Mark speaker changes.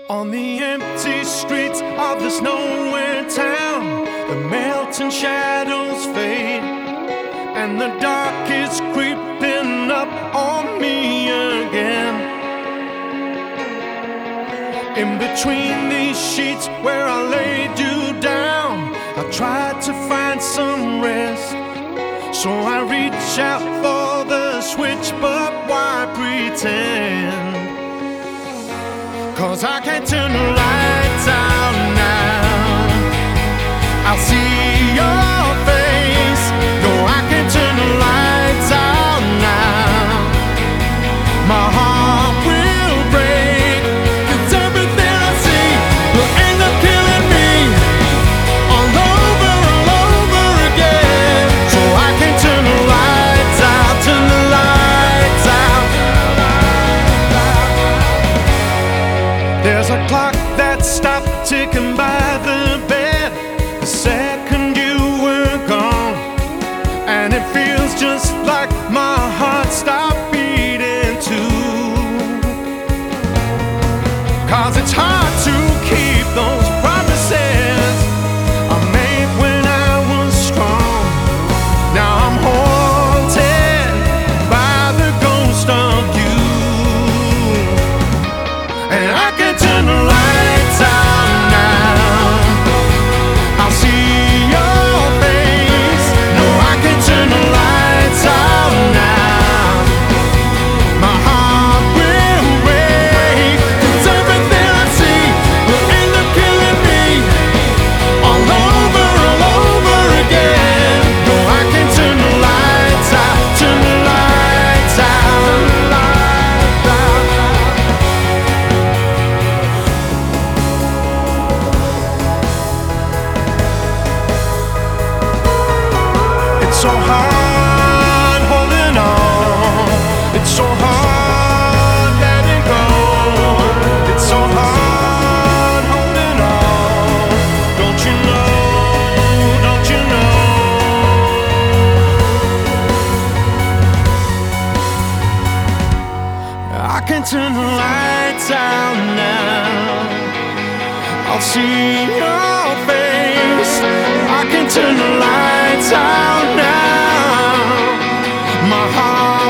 Speaker 1: On the empty streets of this nowhere town, the melting shadows fade, and the dark is creeping up on me again. In between these sheets where I laid you down, I tried to find some rest. So I reach out for the switch, but why pretend? 'Cause I can't turn the lights out now. I'll see your face. No, I can't turn the lights out now. My heart will break, 'cause everything I see will end up killing me all over again. So I can't turn the lights out, turn the lights out. There's a clock that stopped ticking by the bed the second you were gone, and it feels just like my heart stopped beating too. 'Cause it's hard to keep those promises I made when I was strong. Now I'm haunted by the ghost of you, and I can turn the lights out now. I'll see your face. No, I can turn the lights out now. My heart will break, 'cause everything I see will end up killing me all over again. No, I can turn the lights out, turn the lights out, lights out. It's so hard holding on. It's so hard letting go. It's so hard holding on. Don't you know? Don't you know? I can turn the lights out now. I'll see your face. I can turn the lights out now. My heart